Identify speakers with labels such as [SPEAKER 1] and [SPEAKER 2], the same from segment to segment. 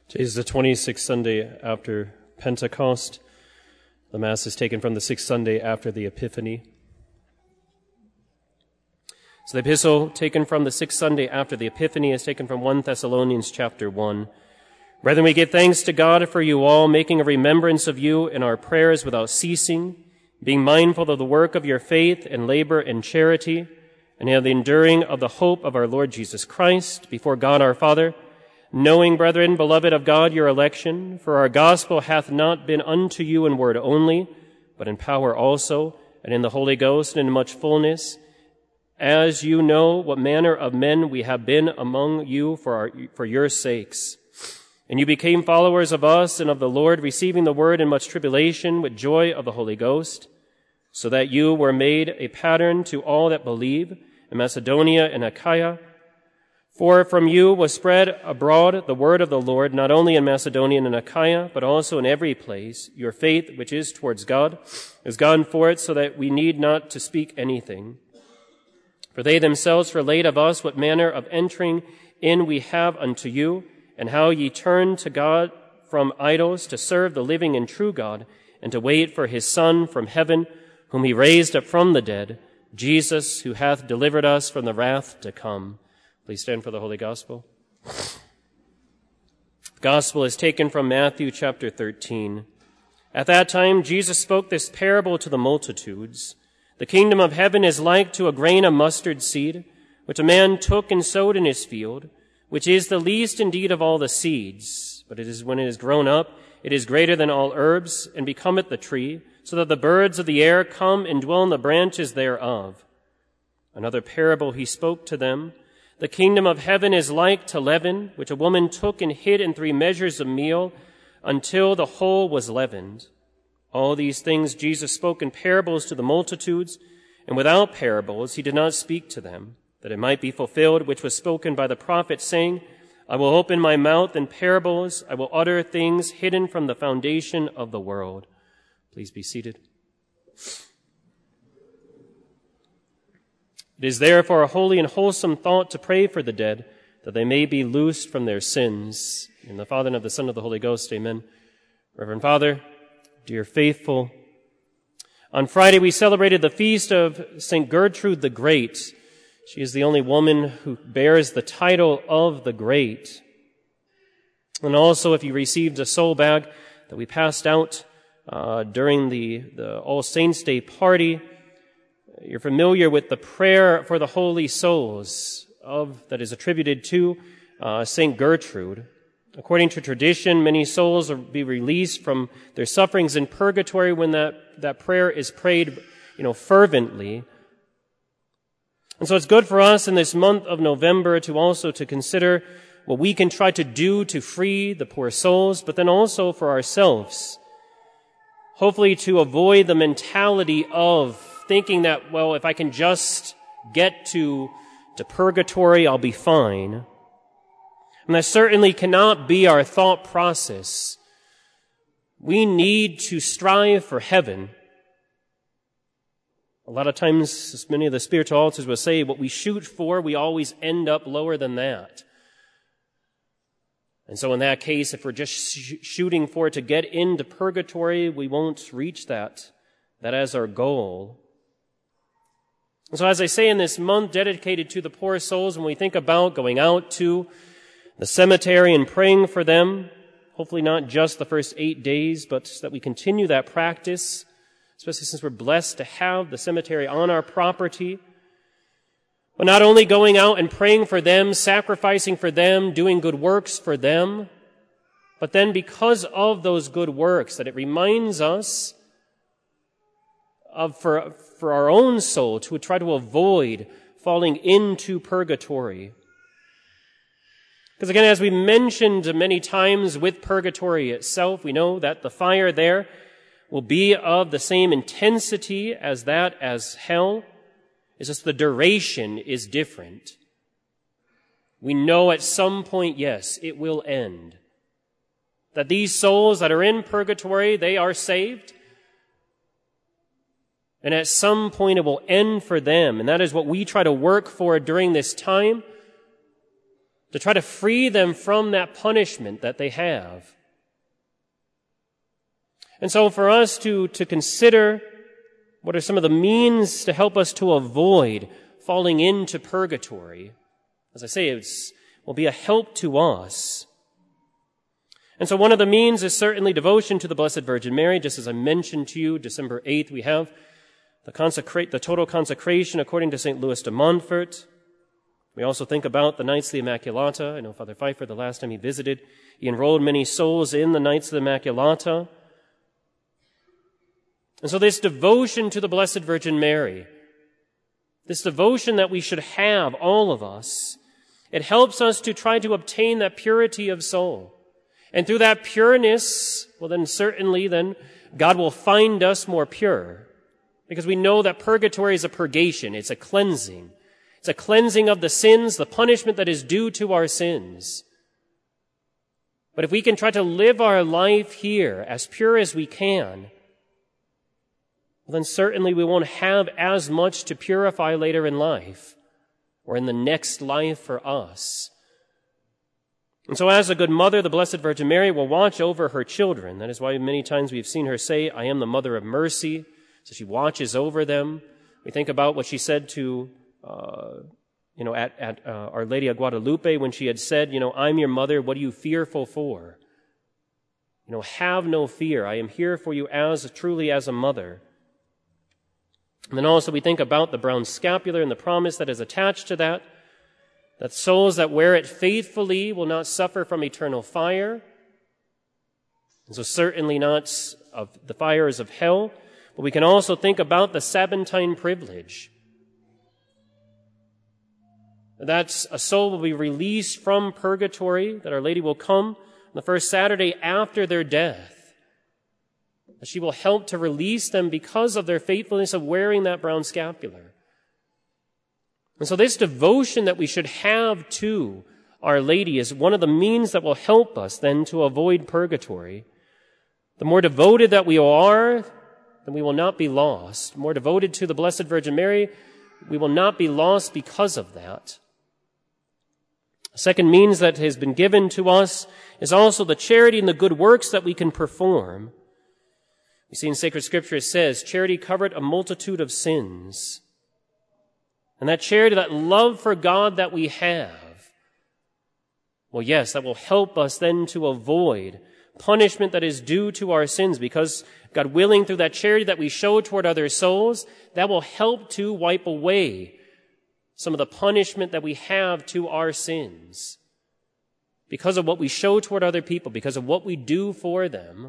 [SPEAKER 1] Today is the 26th Sunday after Pentecost. The Mass is taken from the 6th Sunday after the Epiphany. So the epistle taken from the 6th Sunday after the Epiphany is taken from 1 Thessalonians chapter 1. Brethren, we give thanks to God for you all, making a remembrance of you in our prayers without ceasing, being mindful of the work of your faith and labor and charity, and of the enduring of the hope of our Lord Jesus Christ before God our Father, knowing, brethren, beloved of God, your election, for our gospel hath not been unto you in word only, but in power also, and in the Holy Ghost, and in much fullness, as you know what manner of men we have been among you for your sakes. And you became followers of us and of the Lord, receiving the word in much tribulation with joy of the Holy Ghost, so that you were made a pattern to all that believe in Macedonia and Achaia. For from you was spread abroad the word of the Lord, not only in Macedonia and Achaia, but also in every place. Your faith, which is towards God, is gone forth, so that we need not to speak anything. For they themselves relate of us what manner of entering in we have unto you, and how ye turned to God from idols to serve the living and true God, and to wait for his Son from heaven, whom he raised up from the dead, Jesus, who hath delivered us from the wrath to come. Please stand for the Holy Gospel. The Gospel is taken from Matthew chapter 13. At that time, Jesus spoke this parable to the multitudes. The kingdom of heaven is like to a grain of mustard seed, which a man took and sowed in his field, which is the least indeed of all the seeds. But it is when it is grown up, it is greater than all herbs, and becometh the tree, so that the birds of the air come and dwell in the branches thereof. Another parable he spoke to them. The kingdom of heaven is like to leaven, which a woman took and hid in 3 measures of meal, until the whole was leavened. All these things Jesus spoke in parables to the multitudes, and without parables he did not speak to them, that it might be fulfilled which was spoken by the prophet, saying, I will open my mouth in parables, I will utter things hidden from the foundation of the world. Please be seated. It is therefore a holy and wholesome thought to pray for the dead, that they may be loosed from their sins. In the Father, and of the Son, and of the Holy Ghost, amen. Reverend Father, dear faithful, on Friday we celebrated the feast of St. Gertrude the Great. She is the only woman who bears the title of the Great. And also, if you received a soul bag that we passed out during the All Saints' Day party, you're familiar with the prayer for the holy souls that is attributed to St. Gertrude. According to tradition, many souls will be released from their sufferings in purgatory when that prayer is prayed, fervently. And so it's good for us in this month of November to also to consider what we can try to do to free the poor souls, but then also for ourselves. Hopefully to avoid the mentality of thinking that, if I can just get to purgatory, I'll be fine. And that certainly cannot be our thought process. We need to strive for heaven. A lot of times, as many of the spiritual altars will say, what we shoot for, we always end up lower than that. And so in that case, if we're just shooting for to get into purgatory, we won't reach that as our goal. And so as I say, in this month dedicated to the poor souls, when we think about going out to the cemetery and praying for them, hopefully not just the first 8 days, but that we continue that practice, especially since we're blessed to have the cemetery on our property. But not only going out and praying for them, sacrificing for them, doing good works for them, but then because of those good works, that it reminds us of for our own soul to try to avoid falling into purgatory. Because again, as we mentioned many times with purgatory itself, we know that the fire there will be of the same intensity as hell. It's just the duration is different. We know at some point, yes, it will end. That these souls that are in purgatory, they are saved. And at some point it will end for them. And that is what we try to work for during this time. to try to free them from that punishment that they have. And so for us to consider what are some of the means to help us to avoid falling into purgatory, as I say, it will be a help to us. And so one of the means is certainly devotion to the Blessed Virgin Mary. Just as I mentioned to you, December 8th, we have the total consecration according to St. Louis de Montfort. We also think about the Knights of the Immaculata. I know Father Pfeiffer, the last time he visited, he enrolled many souls in the Knights of the Immaculata. And so this devotion to the Blessed Virgin Mary, this devotion that we should have, all of us, it helps us to try to obtain that purity of soul. And through that pureness, well then certainly God will find us more pure. Because we know that purgatory is a purgation, it's a cleansing. It's a cleansing of the sins, the punishment that is due to our sins. But if we can try to live our life here as pure as we can, well then certainly we won't have as much to purify later in life, or in the next life for us. And so as a good mother, the Blessed Virgin Mary will watch over her children. That is why many times we've seen her say, I am the mother of mercy. So she watches over them. We think about what she said to, at Our Lady of Guadalupe when she had said, I'm your mother, what are you fearful for? Have no fear. I am here for you truly as a mother. And then also we think about the brown scapular and the promise that is attached to that souls that wear it faithfully will not suffer from eternal fire. And so certainly not of the fires of hell, but we can also think about the Sabbatine privilege. That's a soul will be released from purgatory, that Our Lady will come on the first Saturday after their death. She will help to release them because of their faithfulness of wearing that brown scapular. And so this devotion that we should have to Our Lady is one of the means that will help us then to avoid purgatory. The more devoted that we are, then we will not be lost. The more devoted to the Blessed Virgin Mary, we will not be lost because of that. A second means that has been given to us is also the charity and the good works that we can perform. We see in Sacred Scripture it says, charity covered a multitude of sins. And that charity, that love for God that we have, well, yes, that will help us then to avoid punishment that is due to our sins, because God willing, through that charity that we show toward other souls, that will help to wipe away some of the punishment that we have to our sins. Because of what we show toward other people, because of what we do for them.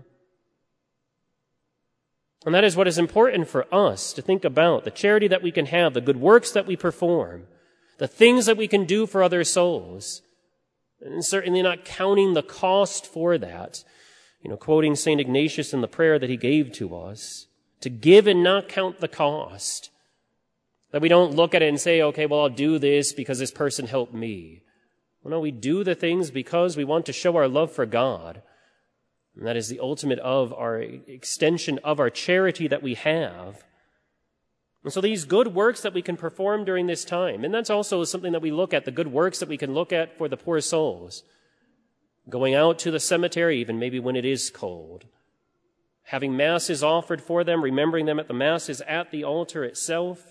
[SPEAKER 1] And that is what is important for us to think about, the charity that we can have, the good works that we perform, the things that we can do for other souls, and certainly not counting the cost for that. Quoting St. Ignatius in the prayer that he gave to us, to give and not count the cost. That we don't look at it and say, okay, well, I'll do this because this person helped me. Well, no, we do the things because we want to show our love for God. And that is the ultimate of our extension of our charity that we have. And so these good works that we can perform during this time, and that's also something that we look at, the good works that we can look at for the poor souls. Going out to the cemetery, even maybe when it is cold. Having masses offered for them, remembering them at the masses at the altar itself.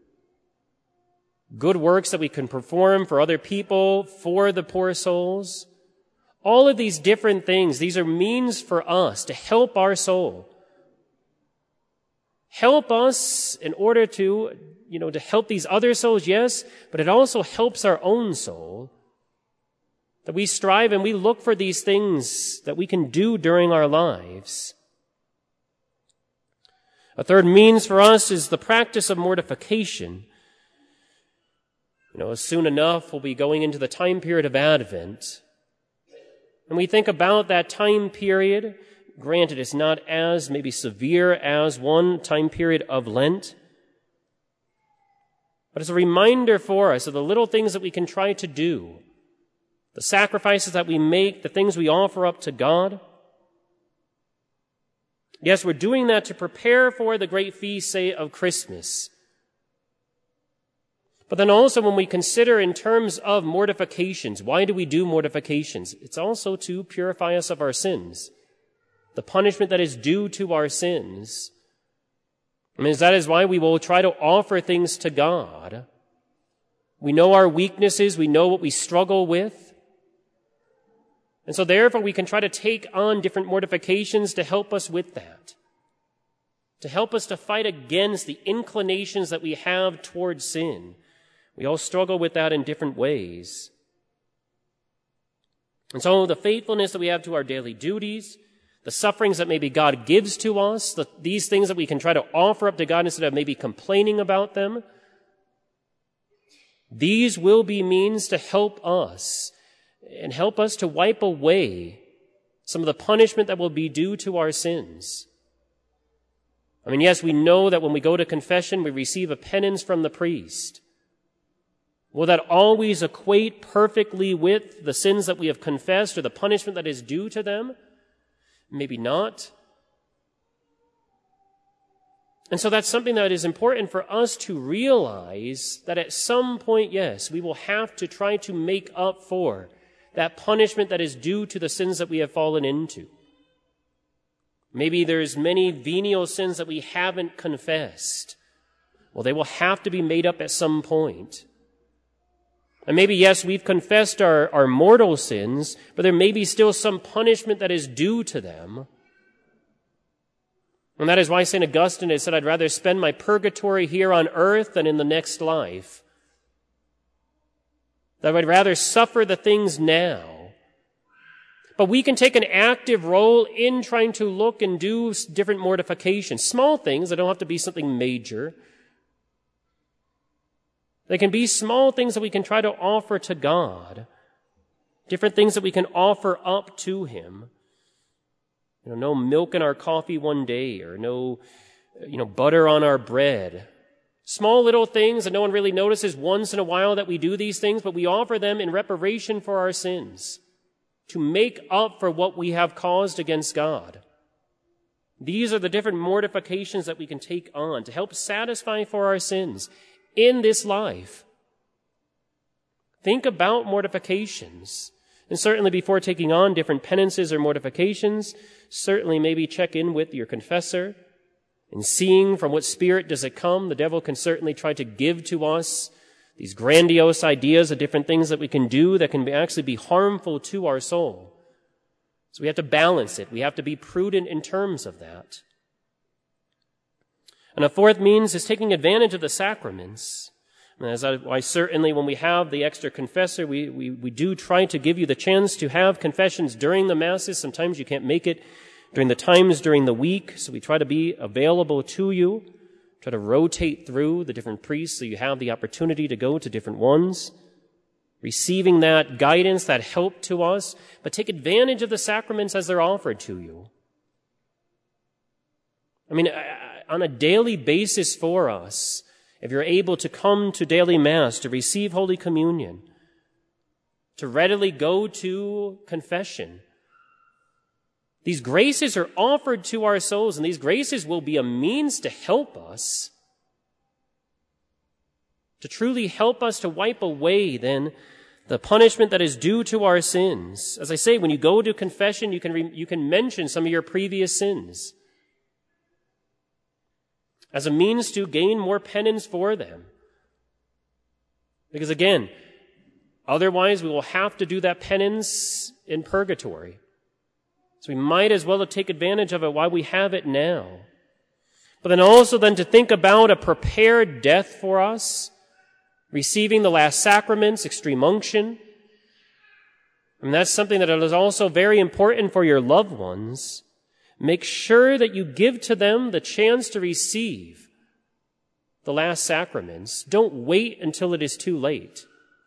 [SPEAKER 1] Good works that we can perform for other people, for the poor souls. All of these different things, these are means for us to help our soul. Help us in order to help these other souls, yes, but it also helps our own soul. That we strive and we look for these things that we can do during our lives. A third means for us is the practice of mortification. Soon enough we'll be going into the time period of Advent. And we think about that time period. Granted, it's not as maybe severe as one time period of Lent. But it's a reminder for us of the little things that we can try to do. The sacrifices that we make, the things we offer up to God. Yes, we're doing that to prepare for the great feast, say, of Christmas. But then also when we consider in terms of mortifications, why do we do mortifications? It's also to purify us of our sins. The punishment that is due to our sins. That is why we will try to offer things to God. We know our weaknesses. We know what we struggle with. And so therefore we can try to take on different mortifications to help us with that. To help us to fight against the inclinations that we have towards sin. We all struggle with that in different ways. And so the faithfulness that we have to our daily duties, the sufferings that maybe God gives to us, these things that we can try to offer up to God instead of maybe complaining about them, these will be means to help us and help us to wipe away some of the punishment that will be due to our sins. Yes, we know that when we go to confession, we receive a penance from the priest. Will that always equate perfectly with the sins that we have confessed or the punishment that is due to them? Maybe not. And so that's something that is important for us to realize that at some point, yes, we will have to try to make up for that punishment that is due to the sins that we have fallen into. Maybe there's many venial sins that we haven't confessed. Well, they will have to be made up at some point. And maybe, yes, we've confessed our mortal sins, but there may be still some punishment that is due to them. And that is why St. Augustine has said, I'd rather spend my purgatory here on earth than in the next life. That I'd rather suffer the things now. But we can take an active role in trying to look and do different mortifications. Small things, they don't have to be something major. They can be small things that we can try to offer to God. Different things that we can offer up to Him. No milk in our coffee one day, or no, butter on our bread. Small little things that no one really notices once in a while that we do these things, but we offer them in reparation for our sins, to make up for what we have caused against God. These are the different mortifications that we can take on to help satisfy for our sins in this life. Think about mortifications. And certainly before taking on different penances or mortifications, certainly maybe check in with your confessor and seeing from what spirit does it come. The devil can certainly try to give to us these grandiose ideas of different things that we can do that can actually be harmful to our soul. So we have to balance it. We have to be prudent in terms of that. And a fourth means is taking advantage of the sacraments. Why certainly when we have the extra confessor, we do try to give you the chance to have confessions during the Masses. Sometimes you can't make it during the times during the week, so we try to be available to you, try to rotate through the different priests so you have the opportunity to go to different ones, receiving that guidance, that help to us, but take advantage of the sacraments as they're offered to you. On a daily basis for us, if you're able to come to daily Mass, to receive Holy Communion, to readily go to confession, these graces are offered to our souls, and these graces will be a means to help us, to truly help us to wipe away, then, the punishment that is due to our sins. As I say, when you go to confession, you can mention some of your previous sins as a means to gain more penance for them. Because again, otherwise we will have to do that penance in purgatory. So we might as well take advantage of it while we have it now. But then also to think about a prepared death for us, receiving the last sacraments, extreme unction. That's something that is also very important for your loved ones. Make sure that you give to them the chance to receive the last sacraments. Don't wait until it is too late.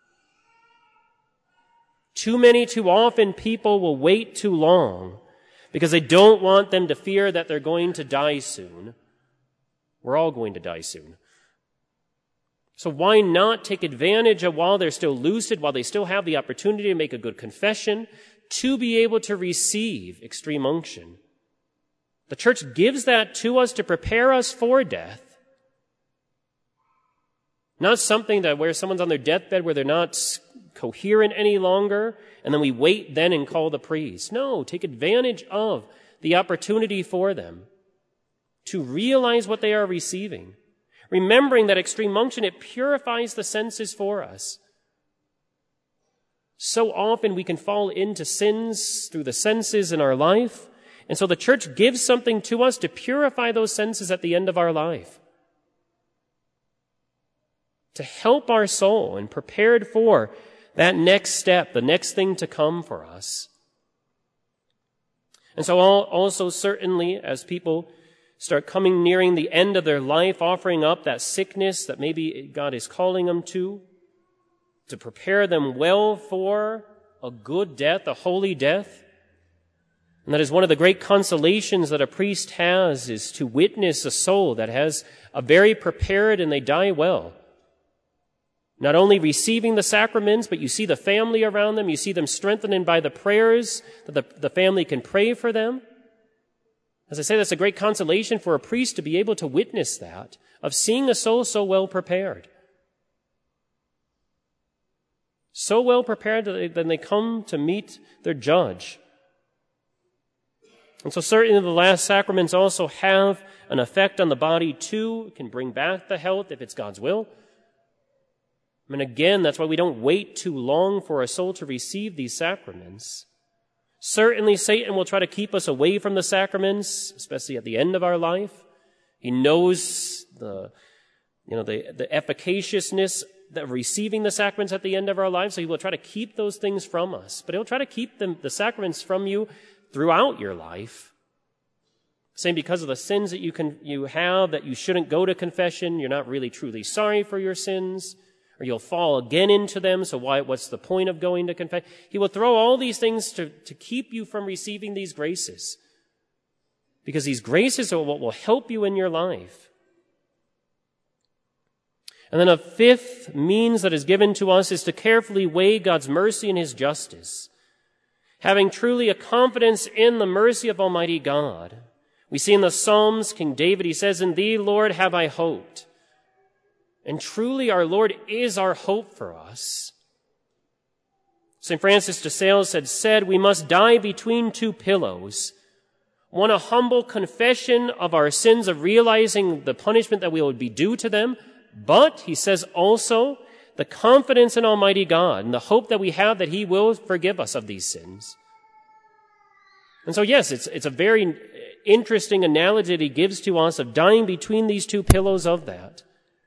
[SPEAKER 1] Too often people will wait too long because they don't want them to fear that they're going to die soon. We're all going to die soon. So why not take advantage of while they're still lucid, while they still have the opportunity to make a good confession, to be able to receive extreme unction? The Church gives that to us to prepare us for death. Not something that where someone's on their deathbed where they're not coherent any longer, and then we wait then and call the priest. No, take advantage of the opportunity for them to realize what they are receiving. Remembering that extreme unction, it purifies the senses for us. So often we can fall into sins through the senses in our life, and so the church gives something to us to purify those senses at the end of our life, to help our soul and prepared for that next step, the next thing to come for us. And so also certainly as people start nearing the end of their life, offering up that sickness that maybe God is calling them to prepare them well for a good death, a holy death. And that is one of the great consolations that a priest has, is to witness a soul that has a very prepared and they die well. Not only receiving the sacraments, but you see the family around them, you see them strengthened by the prayers that the family can pray for them. As I say, that's a great consolation for a priest to be able to witness that, of seeing a soul so well prepared. So well prepared that then they come to meet their judge. And so certainly the last sacraments also have an effect on the body too. It can bring back the health if it's God's will. And again, that's why we don't wait too long for a soul to receive these sacraments. Certainly Satan will try to keep us away from the sacraments, especially at the end of our life. He knows the efficaciousness of receiving the sacraments at the end of our lives, so he will try to keep those things from us. But he'll try to keep the sacraments from you throughout your life. Saying because of the sins that you have, that you shouldn't go to confession, you're not really truly sorry for your sins, or you'll fall again into them, so what's the point of going to confess? He will throw all these things to keep you from receiving these graces. Because these graces are what will help you in your life. And then a fifth means that is given to us is to carefully weigh God's mercy and His justice. Having truly a confidence in the mercy of Almighty God. We see in the Psalms, King David, he says, "In Thee, Lord, have I hoped." And truly our Lord is our hope for us. St. Francis de Sales had said, we must die between two pillows. One, a humble confession of our sins, of realizing the punishment that we would be due to them. But, he says also, the confidence in Almighty God and the hope that we have that He will forgive us of these sins. And so yes, it's a very interesting analogy that he gives to us of dying between these two pillows of that.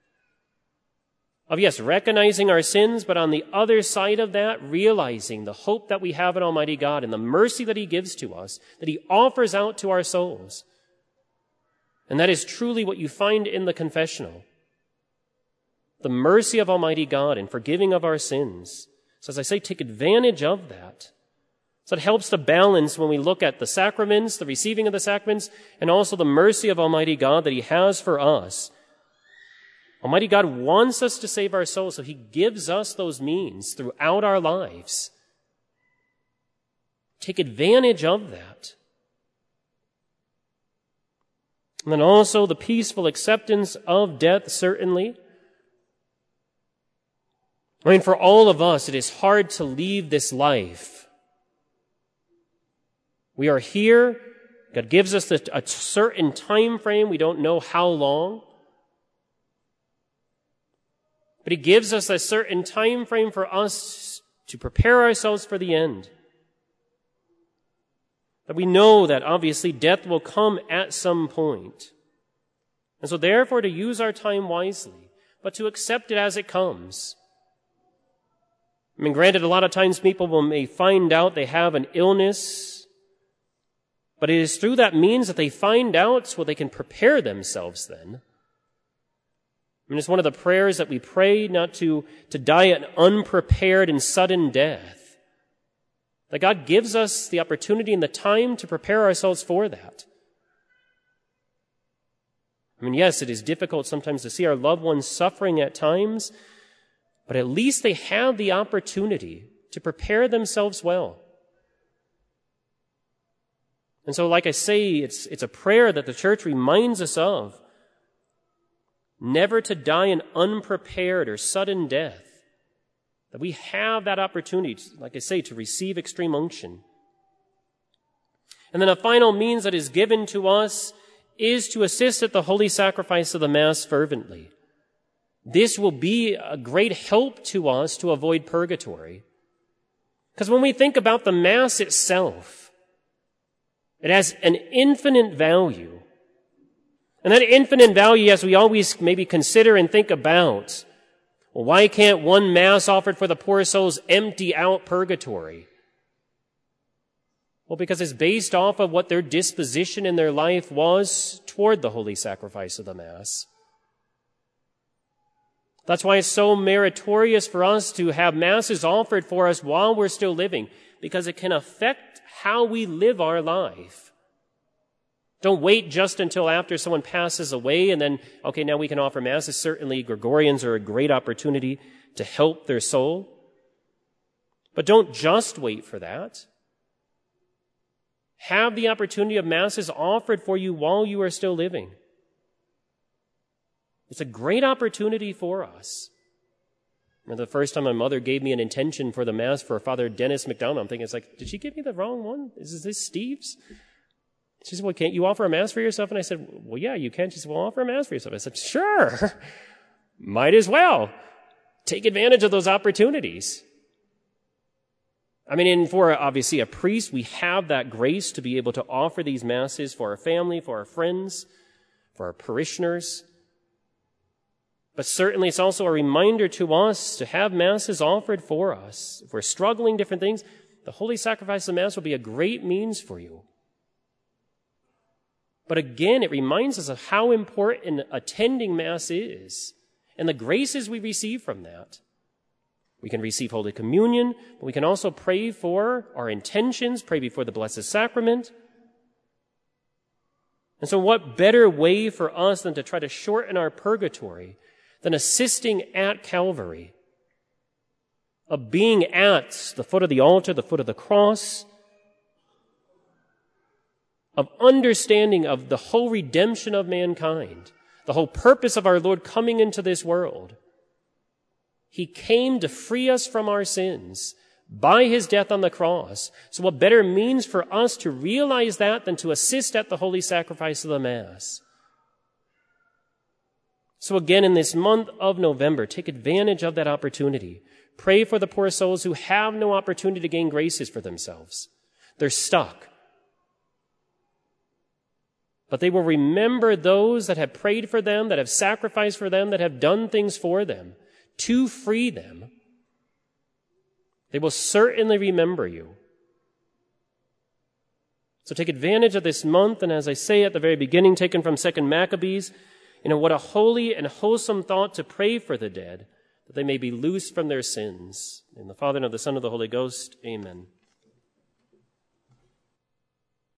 [SPEAKER 1] Of yes, recognizing our sins, but on the other side of that, realizing the hope that we have in Almighty God and the mercy that He gives to us, that He offers out to our souls. And that is truly what you find in the confessional. The mercy of Almighty God and forgiving of our sins. So as I say, take advantage of that. So it helps to balance when we look at the sacraments, the receiving of the sacraments, and also the mercy of Almighty God that He has for us. Almighty God wants us to save our souls, so He gives us those means throughout our lives. Take advantage of that. And then also the peaceful acceptance of death, certainly. I mean, for all of us, it is hard to leave this life. We are here. God gives us a certain time frame. We don't know how long. But He gives us a certain time frame for us to prepare ourselves for the end. That we know that obviously death will come at some point. And so therefore to use our time wisely, but to accept it as it comes. I mean, granted, a lot of times people may find out they have an illness, but it is through that means that they find out so they can prepare themselves then. I mean, it's one of the prayers that we pray, not to die an unprepared and sudden death. That God gives us the opportunity and the time to prepare ourselves for that. I mean, yes, it is difficult sometimes to see our loved ones suffering at times, but at least they have the opportunity to prepare themselves well. And so, like I say, it's a prayer that the church reminds us of. never to die an unprepared or sudden death, that we have that opportunity, like I say, to receive extreme unction. And then a final means that is given to us is to assist at the holy sacrifice of the Mass fervently. This will be a great help to us to avoid purgatory. Because when we think about the Mass itself, it has an infinite value. And that infinite value, as we always maybe consider and think about, well, why can't one Mass offered for the poor souls empty out purgatory? Well, because it's based off of what their disposition in their life was toward the holy sacrifice of the Mass. That's why it's so meritorious for us to have Masses offered for us while we're still living, because it can affect how we live our life. Don't wait just until after someone passes away and then, okay, now we can offer Masses. Certainly, Gregorians are a great opportunity to help their soul. But don't just wait for that. Have the opportunity of Masses offered for you while you are still living. It's a great opportunity for us. I remember the first time my mother gave me an intention for the Mass for Father Dennis McDonald. I'm thinking, it's like, did she give me the wrong one? Is this Steve's? She said, well, can't you offer a Mass for yourself? And I said, well, yeah, you can. She said, well, offer a Mass for yourself. I said, sure. Might as well. Take advantage of those opportunities. I mean, and for obviously a priest, we have that grace to be able to offer these Masses for our family, for our friends, for our parishioners. But certainly it's also a reminder to us to have Masses offered for us. If we're struggling different things, the holy sacrifice of the Mass will be a great means for you. But again, it reminds us of how important attending Mass is and the graces we receive from that. We can receive Holy Communion, but we can also pray for our intentions, pray before the Blessed Sacrament. And so what better way for us than to try to shorten our purgatory than assisting at Calvary, of being at the foot of the altar, the foot of the cross, of understanding of the whole redemption of mankind, the whole purpose of our Lord coming into this world. He came to free us from our sins by his death on the cross. So what better means for us to realize that than to assist at the holy sacrifice of the Mass? So again, in this month of November, take advantage of that opportunity. Pray for the poor souls who have no opportunity to gain graces for themselves. They're stuck. But they will remember those that have prayed for them, that have sacrificed for them, that have done things for them to free them. They will certainly remember you. So take advantage of this month, and as I say at the very beginning, taken from 2 Maccabees, what a holy and wholesome thought to pray for the dead, that they may be loosed from their sins. In the Father, and of the Son, and of the Holy Ghost, amen.